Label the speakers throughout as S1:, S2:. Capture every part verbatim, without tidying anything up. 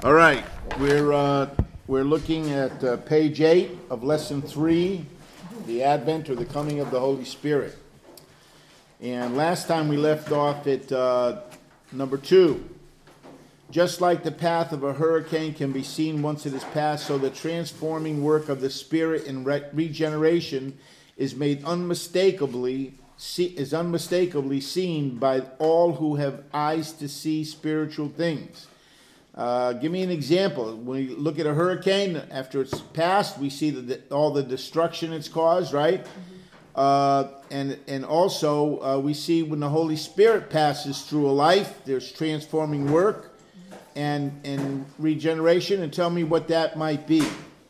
S1: All right, we're uh, we're looking at uh, page eight of lesson three, the Advent or the coming of the Holy Spirit. And last time we left off at uh, number two. Just like the path of a hurricane can be seen once it is passed, so the transforming work of the Spirit in re- regeneration is made unmistakably see, is unmistakably seen by all who have eyes to see spiritual things. Uh, give me an example. When we look at a hurricane, after it's passed, we see the, all the destruction it's caused, right? Mm-hmm. Uh, and and also uh, we see when the Holy Spirit passes through a life, there's transforming work and and regeneration. And tell me what that might be.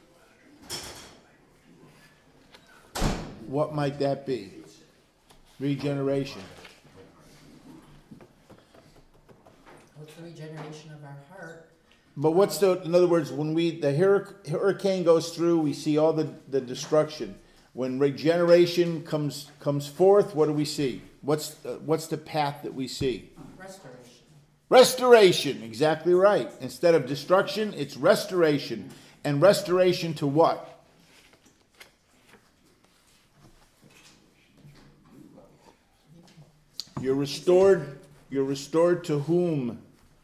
S1: What might that be? Regeneration.
S2: What's the regeneration of our heart?
S1: But what's the, in other words, when we the hurricane goes through, we see all the, the destruction. When regeneration comes comes forth, what do we see? What's uh, what's the path that we see?
S2: Restoration.
S1: Restoration, exactly right. Instead of destruction, it's restoration. And restoration to what? You're restored, you're restored to whom?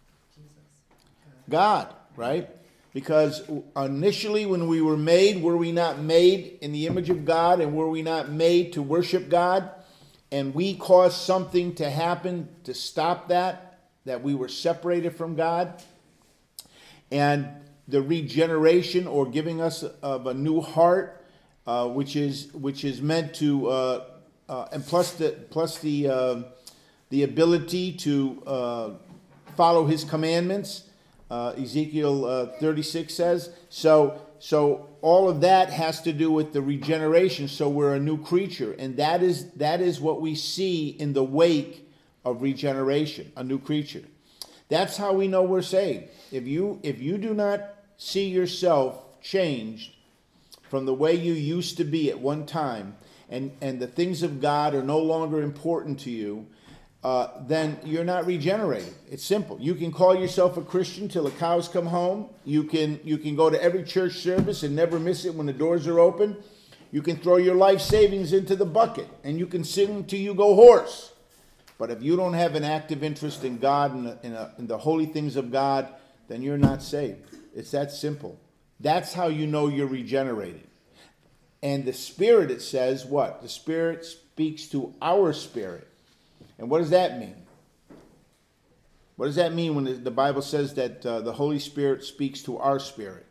S1: God, right? Because initially when we were made, were we not made in the image of God, and were we not made to worship God? And we caused something to happen to stop that, that we were separated from God. And the regeneration, or giving us of a new heart, uh, which is which is meant to, uh, uh, and plus the plus the uh, the ability to uh, follow His commandments. Uh, Ezekiel uh, thirty-six says. So, so all of that has to do with the regeneration. So we're a new creature, and that is that is what we see in the wake of regeneration, a new creature. That's how we know we're saved. If you if you do not see yourself changed from the way you used to be at one time, and and the things of God are no longer important to you, Uh, then you're not regenerated. It's simple. You can call yourself a Christian till the cows come home. You can you can go to every church service and never miss it when the doors are open. You can throw your life savings into the bucket, and you can sing till you go hoarse. But if you don't have an active interest in God and in, in, in the holy things of God, then you're not saved. It's that simple. That's how you know you're regenerated. And the Spirit, it says, what? The Spirit speaks to our spirit. And what does that mean? What does that mean when the Bible says that uh, the Holy Spirit speaks to our spirit?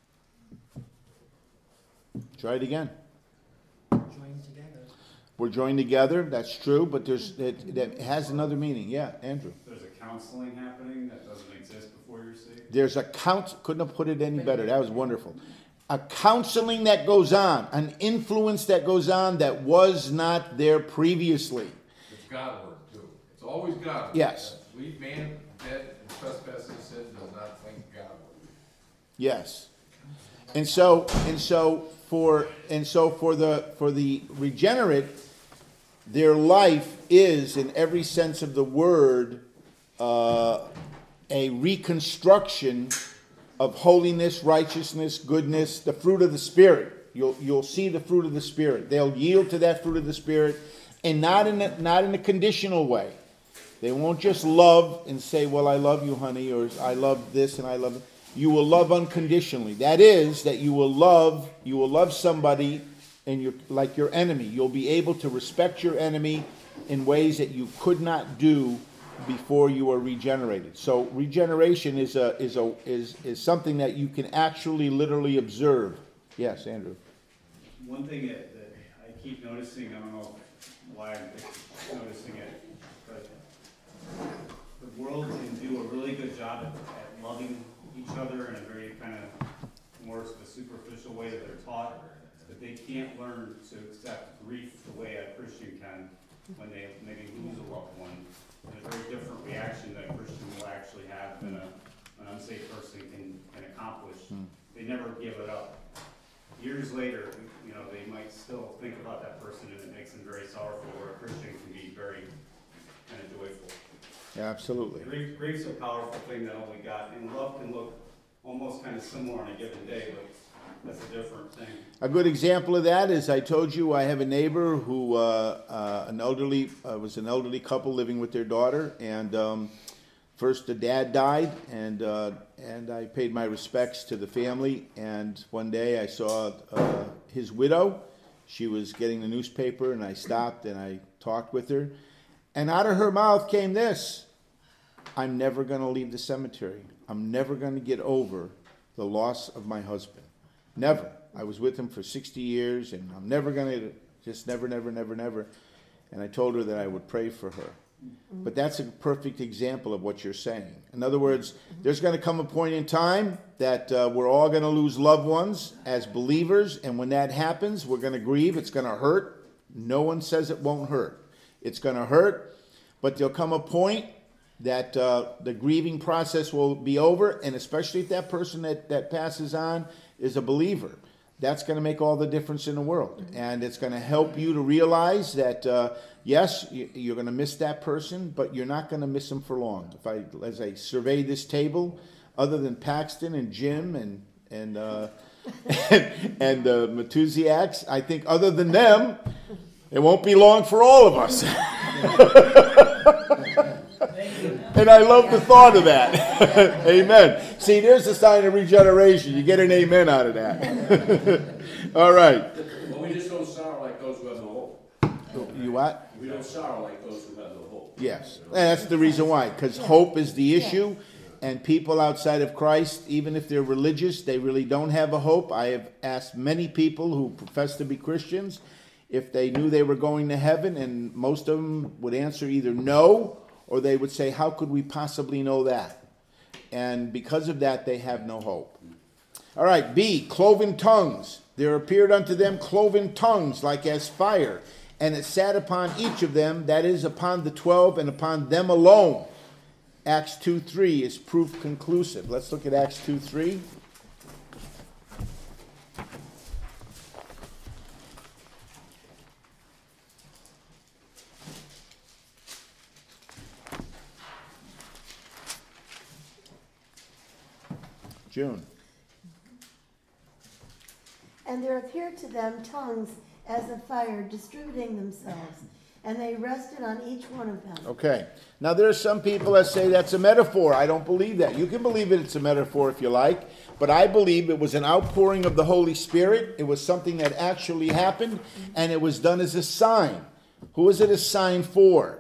S1: Try it again.
S2: Joined together.
S1: We're joined together. That's true, but there's it, that has another meaning. Yeah, Andrew.
S3: There's a counseling happening that doesn't exist before you're saved.
S1: There's a count. Couldn't have put it any better. That was wonderful. A counseling that goes on, an influence that goes on that was not there previously.
S4: It's God word too. It's always God word.
S1: Yes.
S4: We man dead and trespasses sin does not think God word.
S1: Yes. And so and so for and so for the for the regenerate, their life is, in every sense of the word, uh, a reconstruction of holiness, righteousness, goodness, the fruit of the Spirit. You'll you'll see the fruit of the Spirit. They'll yield to that fruit of the Spirit. And not in a, not in a conditional way. They won't just love and say, well, I love you, honey, or I love this and I love it. You will love unconditionally. That is, that you will love, you will love somebody and you're like your enemy. You'll be able to respect your enemy in ways that you could not do before you were regenerated. So regeneration is a is a is is something that you can actually literally observe. Yes, Andrew.
S3: One thing that, that I keep noticing, I don't know why I'm noticing it, but the world can do a really good job at, at loving each other in a very kind of more of a superficial way that they're taught, but they can't learn to accept grief the way a Christian can when they maybe lose a loved one. There's a very different reaction that a Christian will actually have than a, an unsafe person can, can accomplish. Mm. They never give it up. Years later, you know, they might still think about that person and it makes them very sorrowful, where a Christian can be very kind of joyful.
S1: Yeah, absolutely.
S3: Grief, grief's a powerful thing that only God, and love can look almost kind of similar on a given day, but that's a different thing.
S1: A good example of that is I told you I have a neighbor who, uh, uh, an elderly, uh, was an elderly couple living with their daughter, and um, first the dad died, and uh, and I paid my respects to the family, and one day I saw uh, his widow. She was getting the newspaper, and I stopped and I talked with her, and out of her mouth came this: I'm never going to leave the cemetery. I'm never going to get over the loss of my husband. Never. I was with him for sixty years, and I'm never going to, just never, never, never, never. And I told her that I would pray for her. But that's a perfect example of what you're saying. In other words, there's going to come a point in time that uh, we're all going to lose loved ones as believers, and when that happens, we're going to grieve. It's going to hurt. No one says it won't hurt. It's going to hurt, but there'll come a point that uh, the grieving process will be over, and especially if that person that, that passes on is a believer. That's going to make all the difference in the world. And it's going to help you to realize that, uh, yes, you, you're going to miss that person, but you're not going to miss them for long. If I, as I survey this table, other than Paxton and Jim and and uh, and, and the Matusiaks, I think other than them, it won't be long for all of us. And I love the thought of that. Amen. See, there's a sign of regeneration. You get an amen out of that. All right.
S4: But we just don't sorrow like those who have no hope.
S1: You what?
S4: We don't sorrow like those who have no hope.
S1: Yes. And that's the reason why. Because hope is the issue. And people outside of Christ, even if they're religious, they really don't have a hope. I have asked many people who profess to be Christians if they knew they were going to heaven, and most of them would answer either no, or they would say, how could we possibly know that? And because of that, they have no hope. All right, B, cloven tongues. There appeared unto them cloven tongues like as fire, and it sat upon each of them, that is, upon the twelve, and upon them alone. Acts two three is proof conclusive. Let's look at Acts two three. June.
S5: And there appeared to them tongues as of fire distributing themselves, and they rested on each one of them.
S1: Okay. Now there are some people that say that's a metaphor. I don't believe that. You can believe it, it's a metaphor if you like, but I believe it was an outpouring of the Holy Spirit. It was something that actually happened, and it was done as a sign. Who is it a sign for?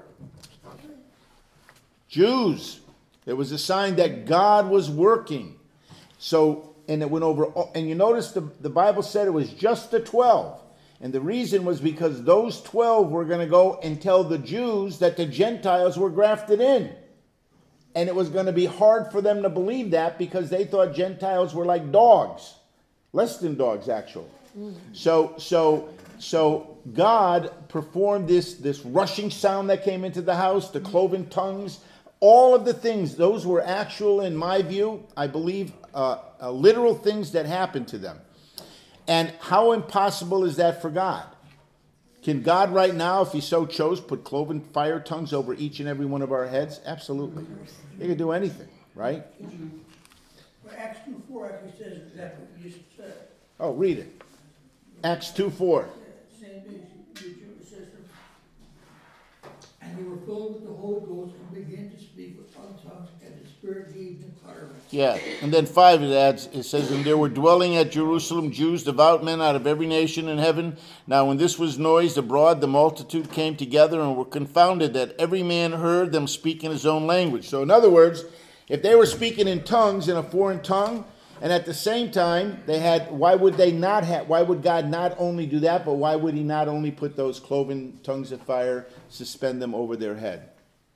S1: Jews. It was a sign that God was working. So, and it went over, and you notice the, the Bible said it was just the twelve. And the reason was because those twelve were going to go and tell the Jews that the Gentiles were grafted in. And it was going to be hard for them to believe that because they thought Gentiles were like dogs. Less than dogs, actually. So, so, so God performed this, this rushing sound that came into the house, the cloven tongues, all of the things, those were actual, in my view, I believe, uh, uh, literal things that happened to them. And how impossible is that for God? Can God right now, if he so chose, put cloven fire tongues over each and every one of our heads? Absolutely. He can do anything, right?
S6: Well, Acts two four actually says exactly what you just said.
S1: Oh, read it. Acts two four.
S6: Same basic, Jewish system. And they were filled with the Holy Ghost and began to speak with other tongues, and the Spirit gave them utterance.
S1: Yeah, and then five it adds, it says, and there were dwelling at Jerusalem Jews, devout men out of every nation in heaven. Now when this was noised abroad, the multitude came together and were confounded, that every man heard them speak in his own language. So in other words, if they were speaking in tongues, in a foreign tongue, and at the same time, they had, why would they not have, why would God not only do that, but why would he not only put those cloven tongues of fire, suspend them over their head?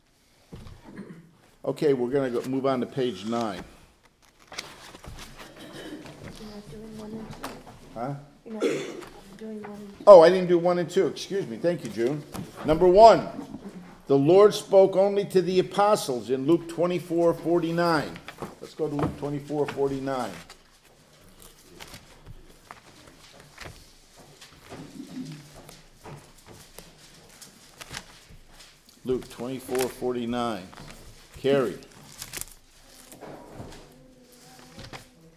S1: Okay, we're going to go move on to page nine.
S5: You're not doing one and two.
S1: Huh?
S5: You're not doing one and two.
S1: Oh, I didn't do one and two. Excuse me. Thank you, June. Number one, the Lord spoke only to the apostles in Luke twenty-four forty-nine. Let's go to Luke twenty-four forty-nine. Luke twenty-four forty-nine. Carrie.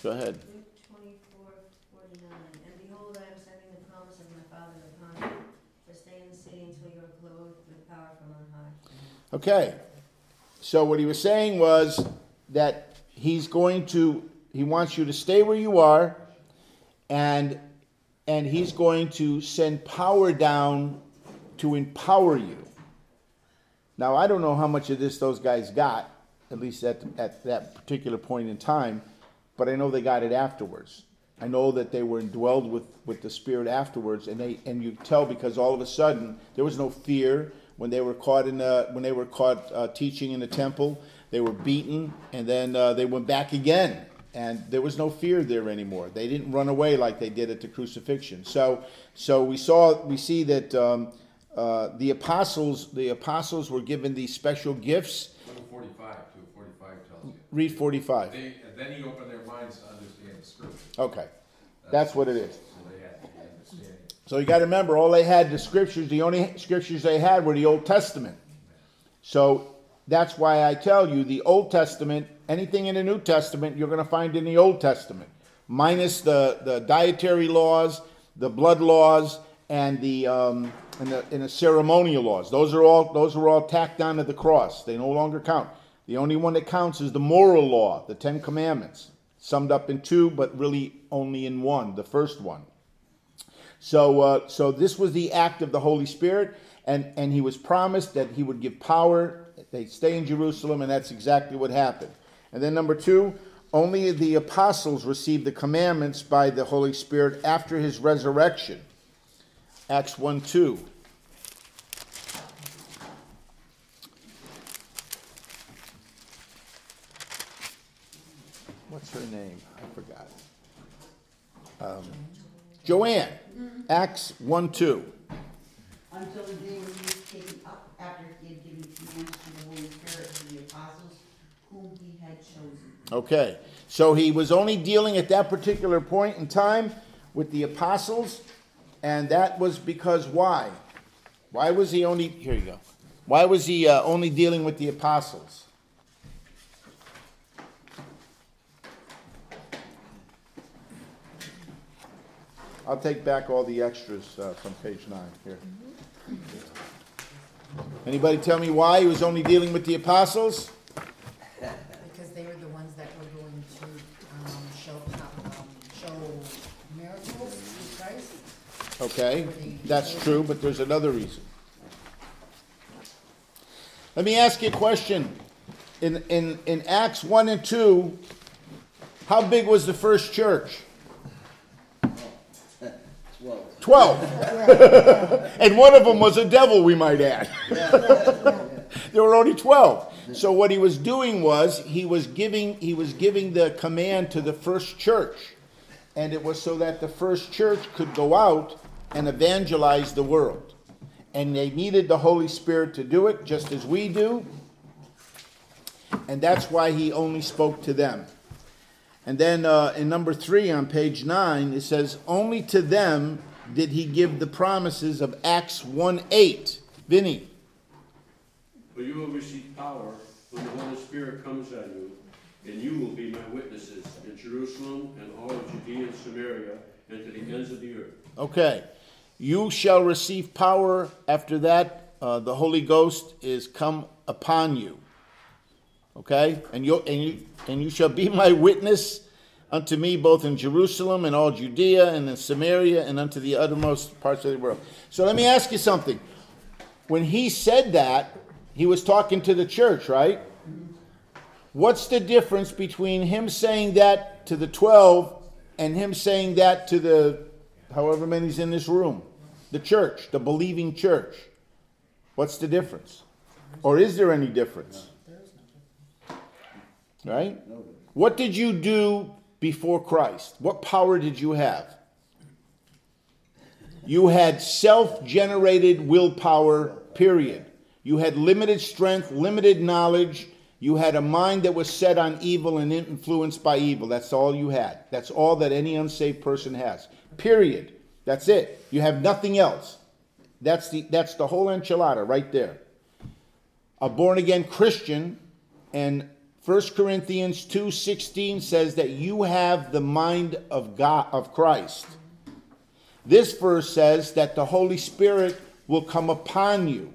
S1: Go ahead.
S7: Luke twenty-four forty-nine. And behold, I am sending the promise of my Father upon you. For stay in the city until you are clothed with power from on high.
S1: Okay. So what he was saying was that he's going to, he wants you to stay where you are, and and he's going to send power down to empower you. Now, I don't know how much of this those guys got, at least at, at that particular point in time, but I know they got it afterwards. I know that they were indwelled with, with the Spirit afterwards, and they and you tell because all of a sudden there was no fear when they were caught in the, when they were caught uh, teaching in the temple. They were beaten, and then uh, they went back again, and there was no fear there anymore. They didn't run away like they did at the crucifixion. So, so we saw we see that um, uh, the apostles the apostles were given these special gifts.
S4: One forty-five, two forty-five tells you.
S1: Read forty-five.
S4: They, and then he opened their minds to understand the scripture.
S1: Okay, that's what it is.
S4: So they had to be understanding.
S1: So you got to remember, all they had the scriptures. The only scriptures they had were the Old Testament. So that's why I tell you, the Old Testament, anything in the New Testament, you're going to find in the Old Testament, minus the, the dietary laws, the blood laws, and the um, and the, and the ceremonial laws. Those are all those are all tacked onto the cross. They no longer count. The only one that counts is the moral law, the Ten Commandments, summed up in two, but really only in one, the first one. So, uh, so this was the act of the Holy Spirit, and, and he was promised that he would give power. They'd stay in Jerusalem, and that's exactly what happened. And then number two, only the apostles received the commandments by the Holy Spirit after his resurrection. Acts one two. What's her name? I forgot. Um, Joanne. Acts one two.
S8: Until the day when he was taken up after he had given commands to the Holy Spirit to the apostles whom he had chosen.
S1: Okay, so he was only dealing at that particular point in time with the apostles, and that was because why? Why was he only, here you go. Why was he uh, only dealing with the apostles? I'll take back all the extras uh, from page nine here. Anybody tell me why he was only dealing with the apostles?
S2: Because they were the ones that were going to um, show um, show miracles through Christ.
S1: Okay, that's true, but there's another reason. Let me ask you a question. In, in, in Acts one and two, how big was the first church?
S8: Twelve.
S1: Twelve. And one of them was a devil, we might add. There were only twelve. So what he was doing was he was giving he was giving the command to the first church. And it was so that the first church could go out and evangelize the world. And they needed the Holy Spirit to do it, just as we do. And that's why he only spoke to them. And then uh, in number three on page nine, it says, only to them did he give the promises of Acts one eight. Vinny.
S9: For you will receive power when the Holy Spirit comes on you, and you will be my witnesses in Jerusalem and all of Judea and Samaria and to the ends of the earth.
S1: Okay. You shall receive power. After that, uh, the Holy Ghost is come upon you. Okay? And you and you and you shall be my witness unto me both in Jerusalem and all Judea and in Samaria and unto the uttermost parts of the world. So let me ask you something. When he said that, he was talking to the church, right? What's the difference between him saying that to the twelve and him saying that to the however many's in this room? The church, the believing church. What's the difference? Or is there any difference? Right? What did you do before Christ? What power did you have? You had self-generated willpower, period. You had limited strength, limited knowledge. You had a mind that was set on evil and influenced by evil. That's all you had. That's all that any unsaved person has. Period. That's it. You have nothing else. That's the, that's the whole enchilada right there. A born-again Christian and First Corinthians two sixteen says that you have the mind of God, of Christ. This verse says that the Holy Spirit will come upon you.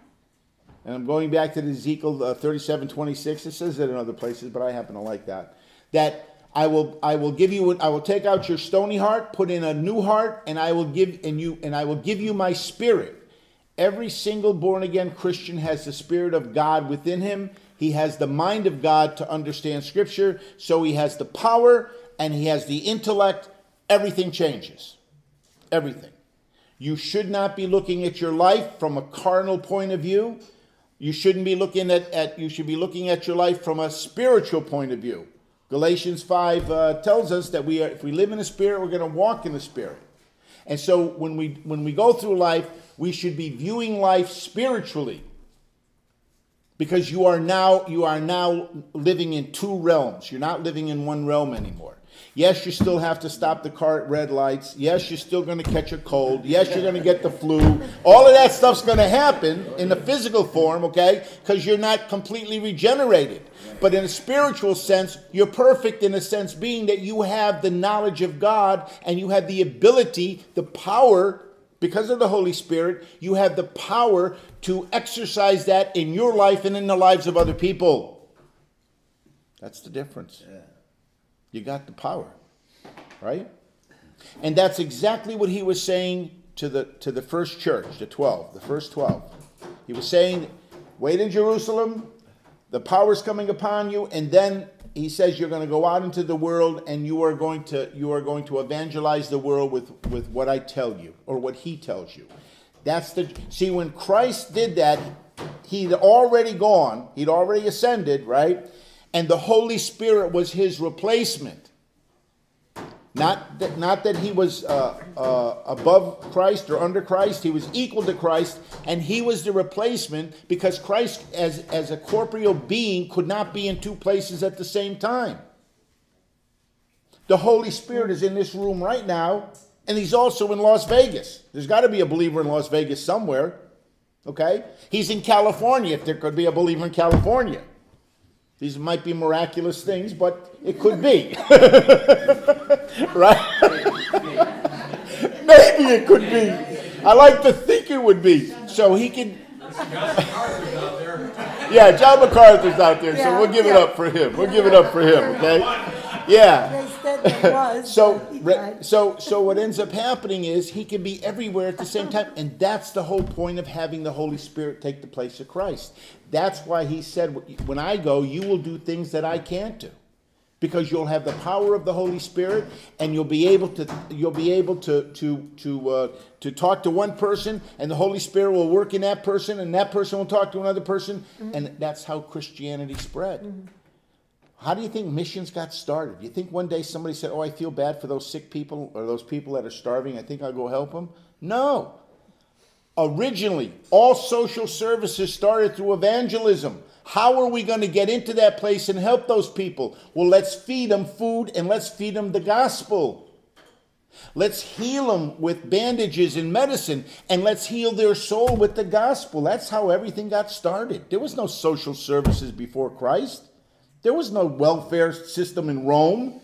S1: And I'm going back to the Ezekiel uh, thirty-seven twenty-six. It says it in other places, but I happen to like that. That I will, I will give you, I will take out your stony heart, put in a new heart, and I will give, and you, and I will give you my spirit. Every single born again Christian has the Spirit of God within him. He has the mind of God to understand Scripture, so he has the power and he has the intellect. Everything changes. Everything. You should not be looking at your life from a carnal point of view. You shouldn't be looking at, at you should be looking at your life from a spiritual point of view. Galatians five uh, tells us that we are, if we live in the Spirit, we're going to walk in the Spirit. And so when we when we go through life, we should be viewing life spiritually. Because you are now you are now living in two realms. You're not living in one realm anymore. Yes, you still have to stop the car at red lights. Yes, you're still going to catch a cold. Yes, you're going to get the flu. All of that stuff's going to happen in the physical form, okay? Because you're not completely regenerated. But in a spiritual sense, you're perfect in a sense being that you have the knowledge of God and you have the ability, the power, because of the Holy Spirit, you have the power to exercise that in your life and in the lives of other people. That's the difference. Yeah. You got the power, right? And that's exactly what he was saying to the to the first church, the twelve, the first twelve. He was saying, wait in Jerusalem, the power's coming upon you, and then he says you're going to go out into the world and you are going to you are going to evangelize the world with, with what I tell you, or what he tells you. That's the see, when Christ did that, he'd already gone, he'd already ascended, right? And the Holy Spirit was his replacement. Not that, not that he was uh, uh, above Christ or under Christ. He was equal to Christ, and he was the replacement because Christ, as, as a corporeal being, could not be in two places at the same time. The Holy Spirit is in this room right now, and he's also in Las Vegas. There's got to be a believer in Las Vegas somewhere, okay? He's in California, if there could be a believer in California. These might be miraculous things, but it could be. Right? Maybe it could be. I like to think it would be. So he can... Yeah, John MacArthur's out there, so we'll give it up for him. We'll give it up for him, okay? Yeah. So, so, so what ends up happening is he can be everywhere at the same time, and that's the whole point of having the Holy Spirit take the place of Christ. That's why he said, when I go, you will do things that I can't do. Because you'll have the power of the Holy Spirit, and you'll be able to you'll be able to to to uh, to talk to one person, and the Holy Spirit will work in that person, and that person will talk to another person, mm-hmm. and that's how Christianity spread. Mm-hmm. How do you think missions got started? Do you think one day somebody said, "Oh, I feel bad for those sick people or those people that are starving. I think I'll go help them"? No. Originally, all social services started through evangelism. How are we going to get into that place and help those people? Well, let's feed them food and let's feed them the gospel. Let's heal them with bandages and medicine, and let's heal their soul with the gospel. That's how everything got started. There was no social services before Christ. There was no welfare system in Rome.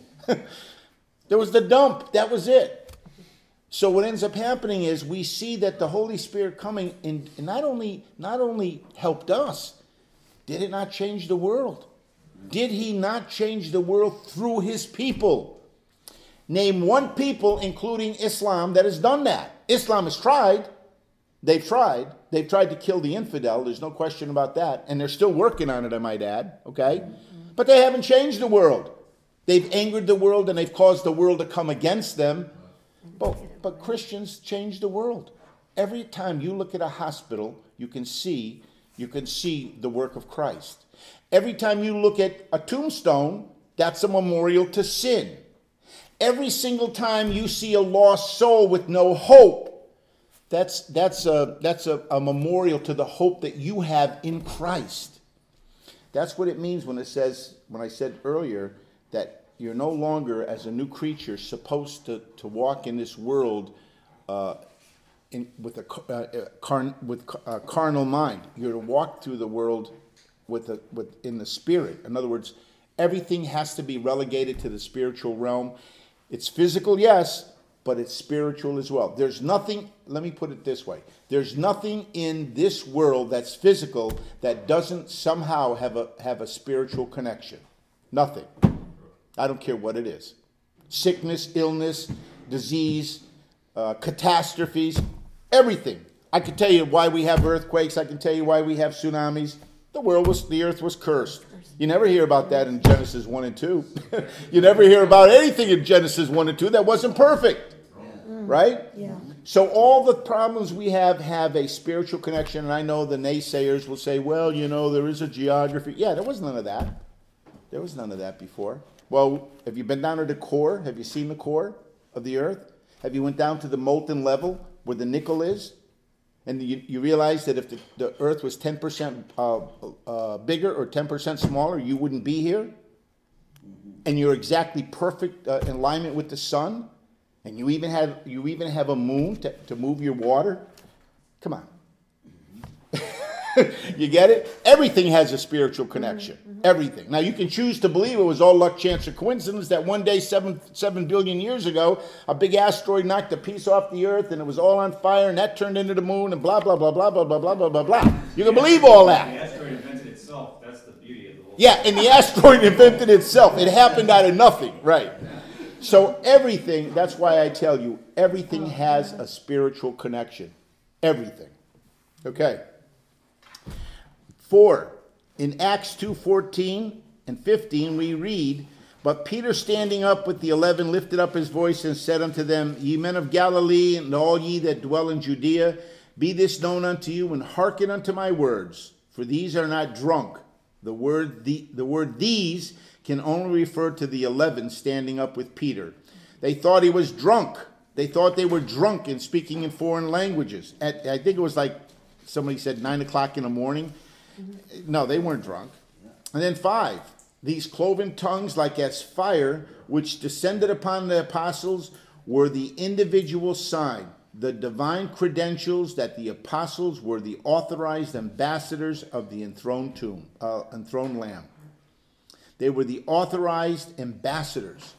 S1: There was the dump. That was it. So what ends up happening is we see that the Holy Spirit coming and not only not only helped us, did it not change the world? Did he not change the world through his people? Name one people, including Islam, that has done that. Islam has tried. They've tried. They've tried to kill the infidel. There's no question about that. And they're still working on it, I might add. Okay? But they haven't changed the world. They've angered the world and they've caused the world to come against them. But, but Christians change the world. Every time you look at a hospital, you can see You can see the work of Christ. Every time you look at a tombstone, that's a memorial to sin. Every single time you see a lost soul with no hope, that's, that's, a, that's a, a memorial to the hope that you have in Christ. That's what it means when it says, when I said earlier, that you're no longer, as a new creature, supposed to, to walk in this world uh, In, with a uh, carn, with a carnal mind. You're to walk through the world with a, with in the spirit. In other words, everything has to be relegated to the spiritual realm. It's physical, yes, but it's spiritual as well. There's nothing, let me put it this way. There's nothing in this world that's physical that doesn't somehow have a have a spiritual connection. Nothing. I don't care what it is. Sickness, illness, disease, uh, catastrophes, everything. I can tell you why we have earthquakes. I can tell you why we have tsunamis. The world was, the earth was cursed. You never hear about that in Genesis one and two. You never hear about anything in Genesis one and two that wasn't perfect. Right?
S5: Yeah.
S1: So all the problems we have have a spiritual connection. And I know the naysayers will say, well, you know, there is a geography. Yeah, there was none of that. There was none of that before. Well, have you been down to the core? Have you seen the core of the earth? Have you went down to the molten level where the nickel is? And you, you realize that if the, the earth was ten percent uh, uh, bigger or ten percent smaller, you wouldn't be here? And you're exactly perfect uh, in alignment with the sun? And you even have you even have a moon to, to move your water? Come on. You get it? Everything has a spiritual connection. Mm-hmm. Everything. Now, you can choose to believe it was all luck, chance, or coincidence that one day, seven, seven billion years ago, a big asteroid knocked a piece off the earth and it was all on fire and that turned into the moon and blah, blah, blah, blah, blah, blah, blah, blah, blah, blah. You can believe all that.
S3: The asteroid invented itself. That's the beauty of the whole thing.
S1: Yeah, and the asteroid invented itself. It happened out of nothing. Right. So everything, that's why I tell you, everything has a spiritual connection. Everything. Okay. Four, in Acts two fourteen and fifteen we read, but Peter standing up with the eleven lifted up his voice and said unto them, Ye men of Galilee, and all ye that dwell in Judea, be this known unto you, and hearken unto my words, for these are not drunk. The word, the, the word these can only refer to the eleven standing up with Peter. They thought he was drunk. They thought they were drunk in speaking in foreign languages. At, I think it was like somebody said nine o'clock in the morning. No, they weren't drunk. And then five, these cloven tongues like as fire, which descended upon the apostles, were the individual sign, the divine credentials that the apostles were the authorized ambassadors of the enthroned tomb, uh, enthroned Lamb. They were the authorized ambassadors.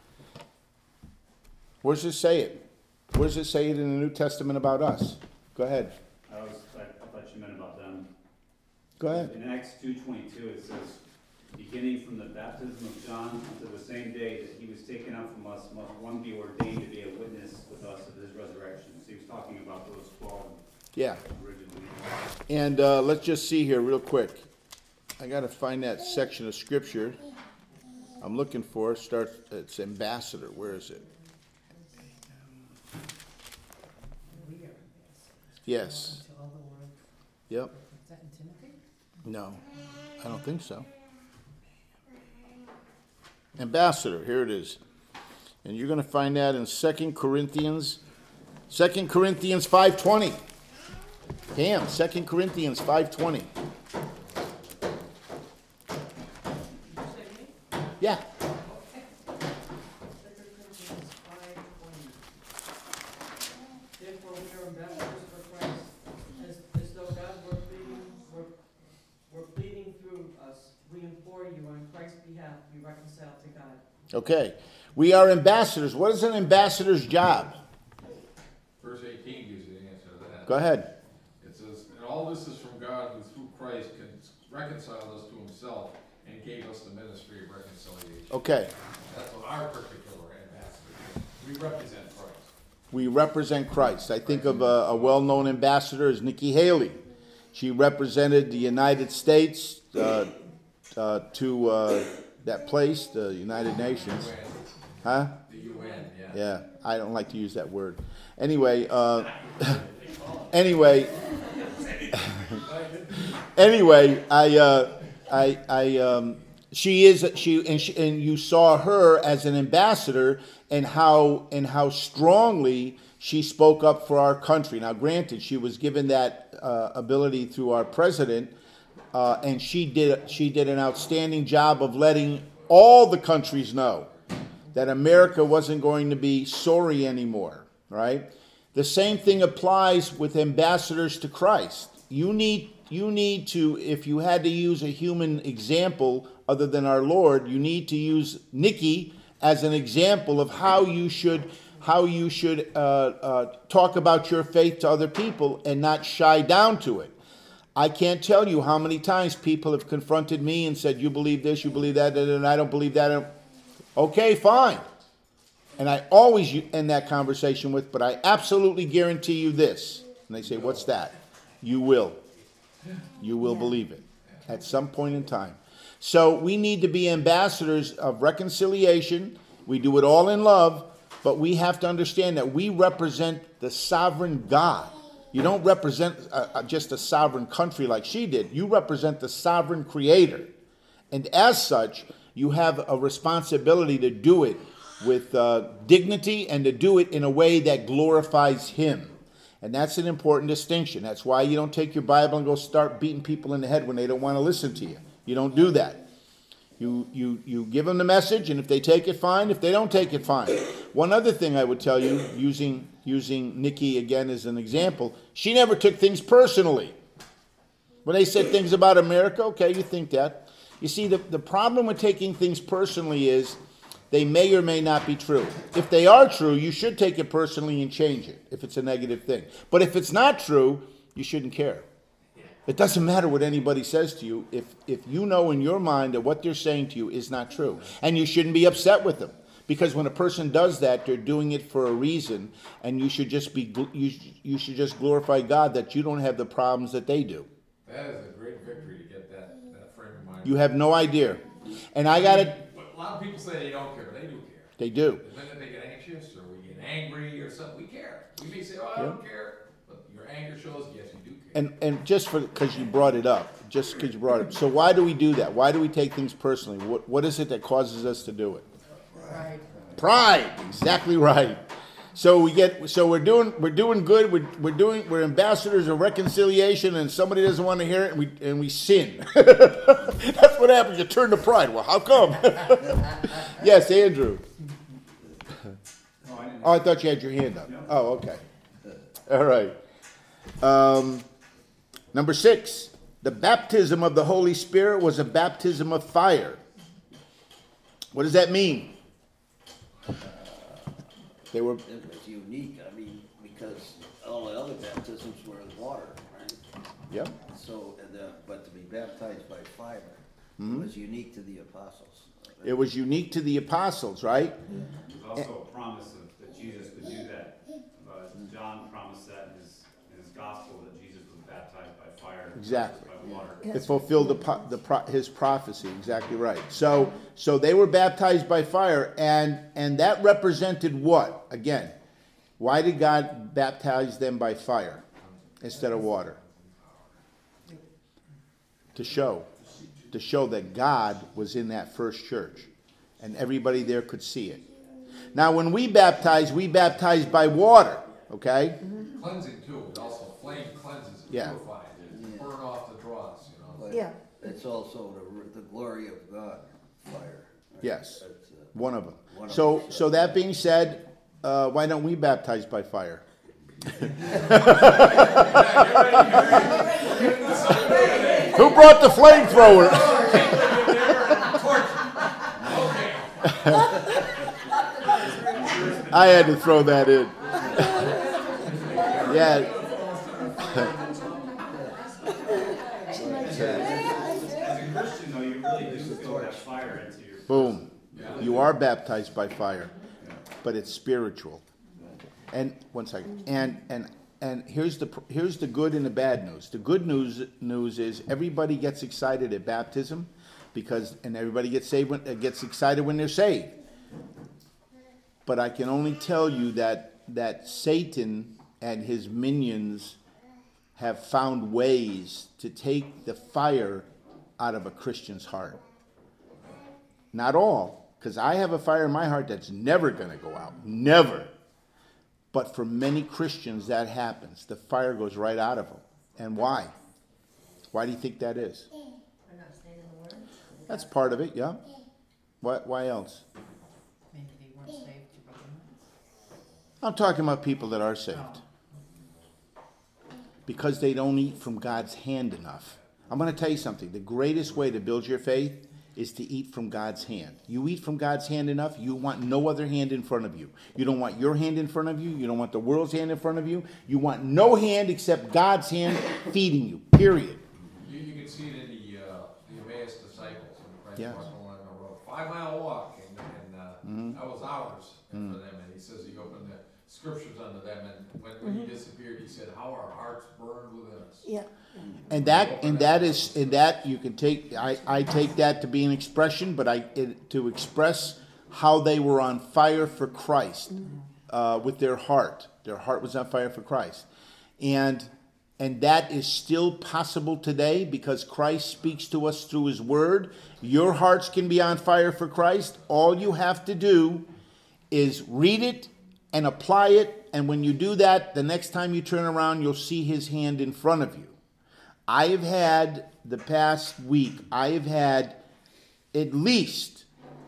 S1: Where does it say it? Where does it say it in the New Testament about us? Go ahead.
S3: I was, I thought you meant about them.
S1: Go ahead.
S3: In Acts two twenty-two, it says, beginning from the baptism of John until the same day that he was taken up from us, must one be ordained to be a witness with us of his resurrection. So he was talking about those twelve
S1: Yeah.
S3: originally.
S1: And uh, let's just see here real quick. I got to find that section of scripture. I'm looking for it. Starts, it's ambassador. Where is it? Yes.
S2: To all the world.
S1: Yep.
S2: Is that in Timothy?
S1: No, I don't think so. Ambassador, here it is. And you're going to find that in Second Corinthians, Second Corinthians five twenty. Damn, Second Corinthians five twenty. Yeah.
S10: Therefore, we are ambassadors for Christ, as, as though God were pleading, were, were pleading through us. We implore you on Christ's behalf, be reconciled to God.
S1: Okay. We are ambassadors. What is an ambassador's job?
S4: Verse eighteen gives you the answer to that.
S1: Go ahead.
S4: It says, and all this is from God, who through Christ can reconcile us to himself and gave us the ministry of reconciliation.
S1: Okay.
S4: That's what our particular ambassador is. We represent Christ.
S1: We represent Christ. I think of a, a well-known ambassador as Nikki Haley. She represented the United States uh, uh, to uh, that place, the United Nations. Huh?
S4: The U N, yeah.
S1: Yeah, I don't like to use that word. Anyway, uh, anyway, anyway, I, uh, I, I, um, she is she and she and you saw her as an ambassador and how and how strongly she spoke up for our country. Now, granted, she was given that uh, ability through our president, uh, and she did she did an outstanding job of letting all the countries know that America wasn't going to be sorry anymore, right? The same thing applies with ambassadors to Christ. You need you need to, if you had to use a human example other than our Lord, you need to use Nikki as an example of how you should how you should uh, uh, talk about your faith to other people and not shy down to it. I can't tell you how many times people have confronted me and said, you believe this, you believe that, and I don't believe that. Okay, fine. And I always end that conversation with, but I absolutely guarantee you this. And they say, what's that? You will. You will
S5: Yeah.
S1: believe it at some point in time. So we need to be ambassadors of reconciliation. We do it all in love, but we have to understand that we represent the sovereign God. You don't represent a, a, just a sovereign country like she did. You represent the sovereign creator. And as such, you have a responsibility to do it with uh, dignity and to do it in a way that glorifies him. And that's an important distinction. That's why you don't take your Bible and go start beating people in the head when they don't want to listen to you. You don't do that. You, you, you give them the message, and if they take it, fine. If they don't take it, fine. One other thing I would tell you, using, using Nikki again as an example, she never took things personally. When they said things about America, okay, you think that. You see, the, the problem with taking things personally is they may or may not be true. If they are true, you should take it personally and change it if it's a negative thing. But if it's not true, you shouldn't care. It doesn't matter what anybody says to you if, if you know in your mind that what they're saying to you is not true. And you shouldn't be upset with them. Because when a person does that, they're doing it for a reason, and you should just be you, you should just glorify God that you don't have the problems that they do.
S4: That is a great victory to get that, that frame of mind.
S1: You have no idea. And I got to...
S4: A lot of people say they don't care, but they do care.
S1: They do.
S4: The minute they get anxious or we get angry or something, we care. We may say, oh, I
S1: Yeah.
S4: don't care. But your anger shows, yes, you do care.
S1: And and just for because you brought it up, just because you brought it up. So why do we do that? Why do we take things personally? What what is it that causes us to do it?
S2: Right.
S1: Pride. Exactly right. So we get so we're doing we're doing good. We're we're doing we're ambassadors of reconciliation, and somebody doesn't want to hear it, and we and we sin. That's what happens. You turn to pride. Well, how come? Yes, Andrew.
S3: No, I didn't.
S1: Oh, I thought you had your hand up. Oh, okay. All right. Um, number six, the baptism of the Holy Spirit was a baptism of fire. What does that mean? They were.
S11: It was unique, I mean, because all the other baptisms were in water, right?
S1: Yep.
S11: So, and, uh, but to be baptized by fire
S1: Mhm.
S11: was unique to the apostles.
S1: It was unique to the apostles, right?
S3: There's also a promise of, that Jesus would do that. Uh, John promised that in his, in his gospel, that Jesus was baptized by fire.
S1: Exactly.
S3: By water.
S1: It fulfilled the, po- the pro- his prophecy. Exactly right. So so they were baptized by fire, and and that represented what? Again, why did God baptize them by fire instead of water? To show, to show that God was in that first church, and everybody there could see it. Now, when we baptize, we baptize by water. Okay.
S4: Cleansing too. It also flame cleanses and
S1: Yeah.
S4: purifies it. Burn off the dross, you know.
S11: But
S5: Yeah.
S11: it's also the, the glory of God, fire. right?
S1: Yes.
S11: That's, uh,
S1: One of them.
S11: One of
S1: So,
S11: them.
S1: so that being said, uh, why don't we baptize by fire? Who brought the flamethrower? I had to throw that in. Yeah.
S3: As a Christian, though, you really do feel that fire into your.
S1: Boom. You are baptized by fire, but it's spiritual. And one second. And and and here's the here's the good and the bad news. The good news news is everybody gets excited at baptism, because and everybody gets saved when, uh, gets excited when they're saved. But I can only tell you that that Satan and his minions have found ways to take the fire out of a Christian's heart. Not all, because I have a fire in my heart that's never going to go out. Never. But for many Christians, that happens. The fire goes right out of them. And why? Why do you think that is?
S7: We're not staying in the word.
S1: That's part of it, yeah. Why, why else?
S2: Maybe they weren't saved to begin with.
S1: I'm talking about people that are saved. because they don't eat from God's hand enough. I'm going to tell you something. The greatest way to build your faith is to eat from God's hand. You eat from God's hand enough, you want no other hand in front of you. You don't want your hand in front of you. You don't want the world's hand in front of you. You want no hand except God's hand feeding you, period.
S4: You, you can see it in the, uh, the Emmaus disciples, when Christ
S1: Yes.
S4: walked along the road. Five mile walk, and, and uh,
S1: Mhm.
S4: that was hours
S1: Mm.
S4: for them. And he says he opened the scriptures unto them, and when, when he disappeared, he said, "How our hearts burned within us."
S5: Yeah.
S1: And that and that is and that you can take. I, I take that to be an expression, but I it, to express how they were on fire for Christ uh, with their heart. Their heart was on fire for Christ, and and that is still possible today because Christ speaks to us through His Word. Your hearts can be on fire for Christ. All you have to do is read it and apply it, and when you do that, the next time you turn around, you'll see His hand in front of you. I have had, the past week, I have had at least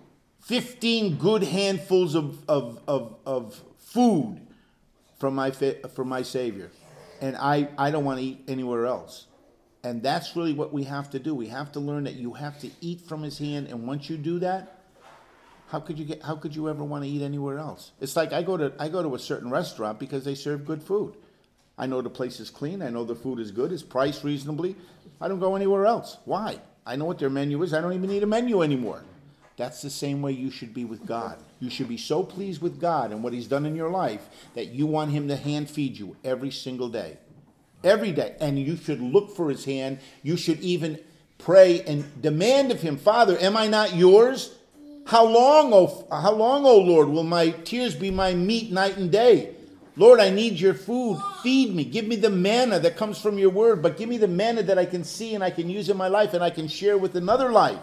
S1: fifteen good handfuls of, of, of, of food from my, from my Savior. And I, I don't want to eat anywhere else. And that's really what we have to do. We have to learn that you have to eat from His hand, and once you do that, how could you get, how could you ever want to eat anywhere else? It's like I go to I go to a certain restaurant because they serve good food. I know the place is clean. I know the food is good. It's priced reasonably. I don't go anywhere else. Why? I know what their menu is. I don't even need a menu anymore. That's the same way you should be with God. You should be so pleased with God and what He's done in your life that you want Him to hand feed you every single day. Every day. And you should look for His hand. You should even pray and demand of Him, Father, am I not yours? How long, oh, how long, O Lord, will my tears be my meat night and day? Lord, I need your food. Feed me. Give me the manna that comes from your word, but give me the manna that I can see and I can use in my life and I can share with another life.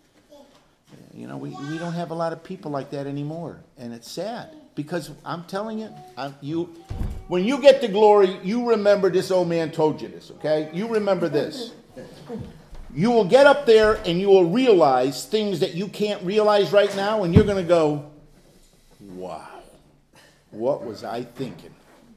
S1: You know, we, we don't have a lot of people like that anymore, and it's sad because I'm telling you, I'm, you, when you get to glory, you remember this old man told you this, okay? You remember this. You will get up there and you will realize things that you can't realize right now, and you're going to go, wow. What was I thinking?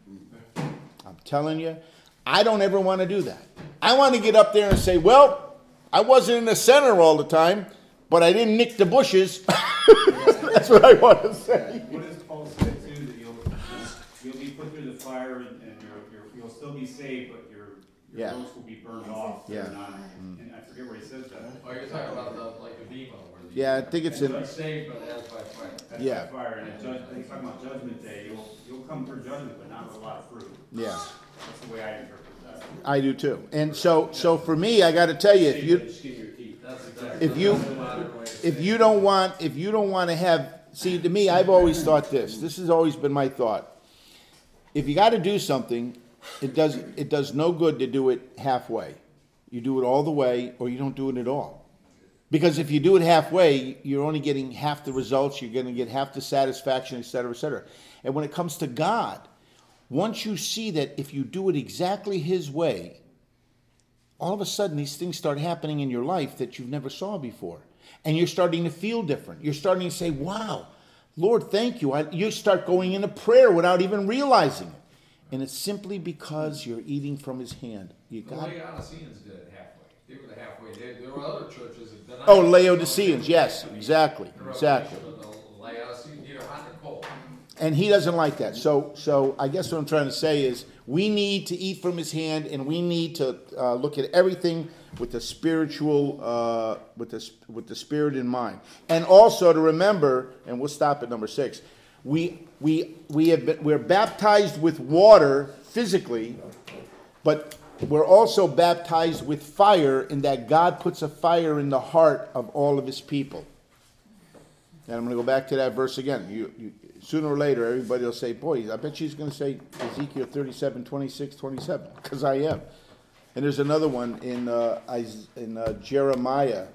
S1: I'm telling you, I don't ever want to do that. I want to get up there and say, well, I wasn't in the center all the time, but I didn't nick the bushes. That's what I want to say.
S3: What does Paul say too, that you'll, you'll be put through the fire and, and you're, you're, you'll still be saved, but your, your
S1: Yeah.
S3: works will be burned off.
S1: Yeah.
S3: They're not- And I forget where he says that.
S4: Oh, you're talking about the, like the Bema, where the.
S1: Yeah, I think it's in.
S4: You're saved, but as by fire.
S3: That's
S1: Yeah.
S3: by fire, and at judge, he's talking about judgment day, you'll, you'll come for judgment, but not with a lot of fruit.
S1: Yeah,
S3: That's the way I interpret that.
S1: I do too. And so, so for me, I got to tell you, if you,
S9: Skin your teeth.
S4: That's exactly.
S1: if you,
S4: that's the modern way of
S1: if
S4: saying
S1: you
S4: it.
S1: don't want, if you don't want to have, see, to me, I've always thought this. This has always been my thought. If you got to do something, it does, it does no good to do it halfway. You do it all the way, or you don't do it at all. Because if you do it halfway, you're only getting half the results, you're going to get half the satisfaction, et cetera, et cetera. And when it comes to God, once you see that if you do it exactly His way, all of a sudden these things start happening in your life that you've never saw before. And you're starting to feel different. You're starting to say, wow, Lord, thank you. I, you start going into prayer without even realizing it. And it's simply because you're eating from His hand. You
S4: The
S1: got
S4: Laodiceans did it halfway. They were the halfway. There, there were other churches that denied.
S1: Oh, Laodiceans, yes, exactly, exactly.
S4: The Laodiceans, either hot or cold.
S1: And He doesn't like that. So, so I guess what I'm trying to say is we need to eat from His hand, and we need to uh, look at everything with the spiritual, uh, with the with the spirit in mind, and also to remember. And we'll stop at number six. We we we have been, we're baptized with water physically, but we're also baptized with fire, in that God puts a fire in the heart of all of His people. And I'm going to go back to that verse again. You, you, sooner or later, everybody will say, boy, I bet she's going to say Ezekiel thirty-seven, twenty-six, twenty-seven, because I am. And there's another one in, uh, in uh, Jeremiah.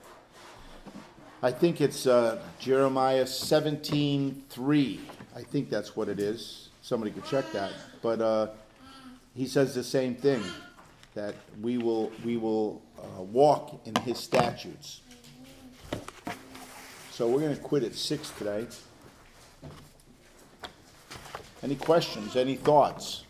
S1: I think it's uh, Jeremiah seventeen three. I think that's what it is. Somebody could check that. But uh, he says the same thing, that we will, we will uh, walk in His statutes. So we're going to quit at six today. Any questions? Any thoughts?